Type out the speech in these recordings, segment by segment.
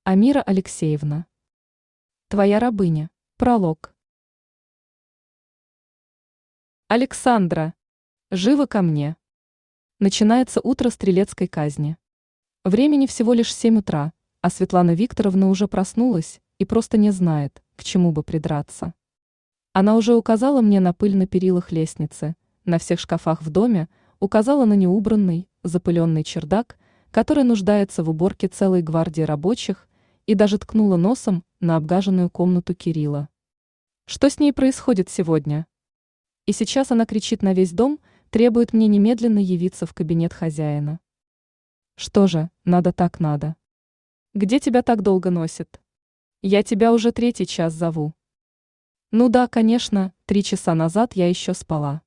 Амира Алексеевна. Твоя рабыня. Пролог. Александра. Живо ко мне. Начинается утро стрелецкой казни. Времени всего лишь 7 утра, а Светлана Викторовна уже проснулась и просто не знает, к чему бы придраться. Она уже указала мне на пыль на перилах лестницы, на всех шкафах в доме, указала на неубранный, запыленный чердак, который нуждается в уборке целой гвардии рабочих, и даже ткнула носом на обгаженную комнату Кирилла. Что с ней происходит сегодня? И сейчас она кричит на весь дом, требует мне немедленно явиться в кабинет хозяина. Что же, надо так надо. Где тебя так долго носит? Я тебя уже 3-й час зову. Ну да, конечно, 3 часа назад я еще спала.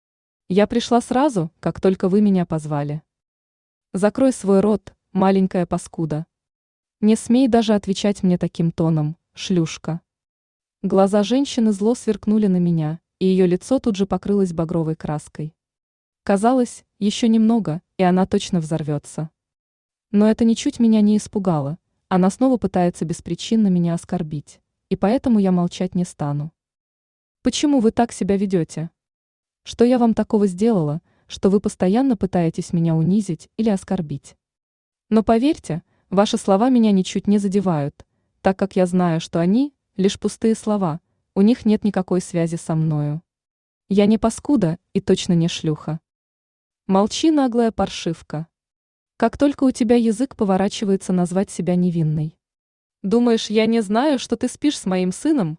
Я пришла сразу, как только вы меня позвали. Закрой свой рот, маленькая паскуда. Не смей даже отвечать мне таким тоном, шлюшка. Глаза женщины зло сверкнули на меня, и ее лицо тут же покрылось багровой краской. Казалось, еще немного, и она точно взорвется. Но это ничуть меня не испугало, она снова пытается беспричинно меня оскорбить, и поэтому я молчать не стану. Почему вы так себя ведете? Что я вам такого сделала, что вы постоянно пытаетесь меня унизить или оскорбить? Но поверьте, ваши слова меня ничуть не задевают, так как я знаю, что они – лишь пустые слова, у них нет никакой связи со мною. Я не паскуда и точно не шлюха. Молчи, наглая паршивка. Как только у тебя язык поворачивается назвать себя невинной. Думаешь, я не знаю, что ты спишь с моим сыном?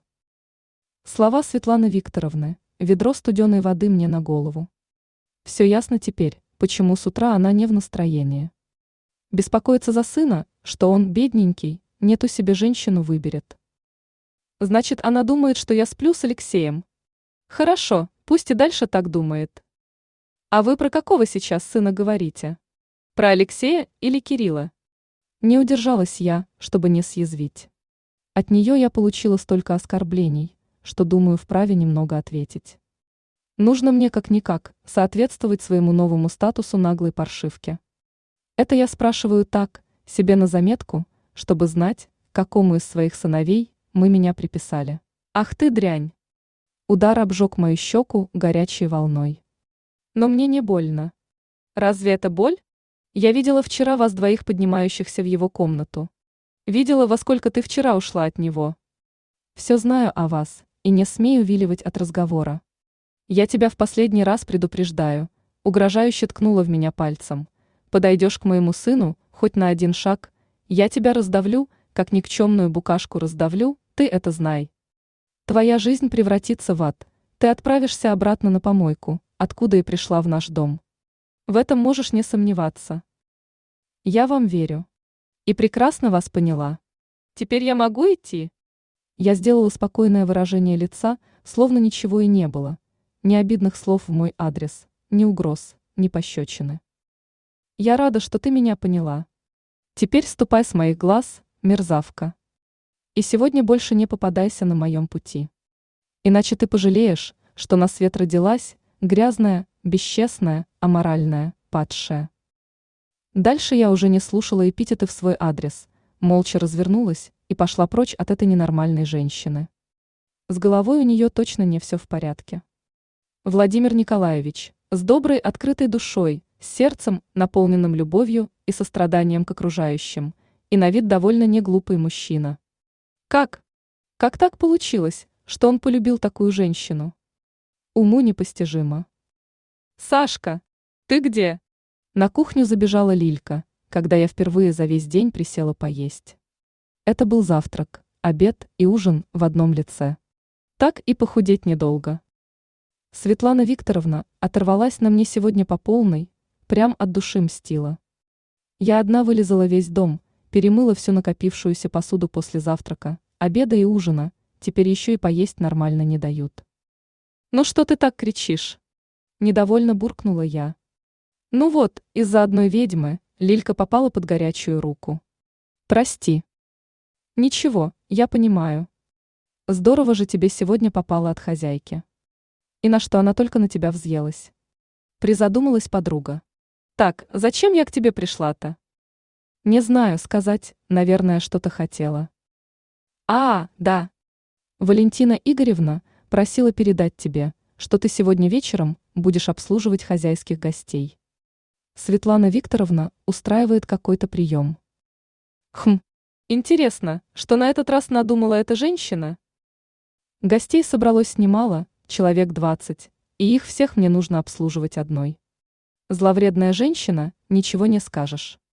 Слова Светланы Викторовны, ведро студеной воды мне на голову. Все ясно теперь, почему с утра она не в настроении. Беспокоится за сына, что он, бедненький, не ту себе женщину выберет. Значит, она думает, что я сплю с Алексеем. Хорошо, пусть и дальше так думает. А вы про какого сейчас сына говорите? Про Алексея или Кирилла? Не удержалась я, чтобы не съязвить. От нее я получила столько оскорблений, что думаю вправе немного ответить. Нужно мне как-никак соответствовать своему новому статусу наглой паршивки. Это я спрашиваю так, себе на заметку, чтобы знать, к какому из своих сыновей мы меня приписали. Ах ты дрянь! Удар обжег мою щеку горячей волной. Но мне не больно. Разве это боль? Я видела вчера вас двоих поднимающихся в его комнату. Видела, во сколько ты вчера ушла от него. Все знаю о вас, и не смею увиливать от разговора. Я тебя в последний раз предупреждаю, угрожающе ткнула в меня пальцем. Подойдешь к моему сыну, хоть на 1 шаг, я тебя раздавлю, как никчемную букашку раздавлю, ты это знай. Твоя жизнь превратится в ад, ты отправишься обратно на помойку, откуда и пришла в наш дом. В этом можешь не сомневаться. Я вам верю. И прекрасно вас поняла. Теперь я могу идти? Я сделала спокойное выражение лица, словно ничего и не было. Ни обидных слов в мой адрес, ни угроз, ни пощечины. Я рада, что ты меня поняла. Теперь ступай с моих глаз, мерзавка. И сегодня больше не попадайся на моем пути. Иначе ты пожалеешь, что на свет родилась, грязная, бесчестная, аморальная, падшая. Дальше я уже не слушала эпитеты в свой адрес, молча развернулась и пошла прочь от этой ненормальной женщины. С головой у нее точно не все в порядке. Владимир Николаевич, с доброй, открытой душой, с сердцем, наполненным любовью и состраданием к окружающим, и на вид довольно неглупый мужчина. Как? Как так получилось, что он полюбил такую женщину? Уму непостижимо. Сашка, ты где? На кухню забежала Лилька, когда я впервые за весь день присела поесть. Это был завтрак, обед и ужин в одном лице. Так и похудеть недолго. Светлана Викторовна оторвалась на мне сегодня по полной, прям от души мстила. Я одна вылизала весь дом, перемыла всю накопившуюся посуду после завтрака, обеда и ужина, теперь еще и поесть нормально не дают. «Ну что ты так кричишь?» Недовольно буркнула я. Ну вот, из-за одной ведьмы Лилька попала под горячую руку. Прости. Ничего, я понимаю. Здорово же тебе сегодня попало от хозяйки. И на что она только на тебя взъелась? Призадумалась подруга. Так, зачем я к тебе пришла-то? Не знаю сказать, наверное, что-то хотела. Да. Валентина Игоревна просила передать тебе, что ты сегодня вечером будешь обслуживать хозяйских гостей. Светлана Викторовна устраивает какой-то прием. Интересно, что на этот раз надумала эта женщина? Гостей собралось немало, человек 20, и их всех мне нужно обслуживать одной. Зловредная женщина, ничего не скажешь.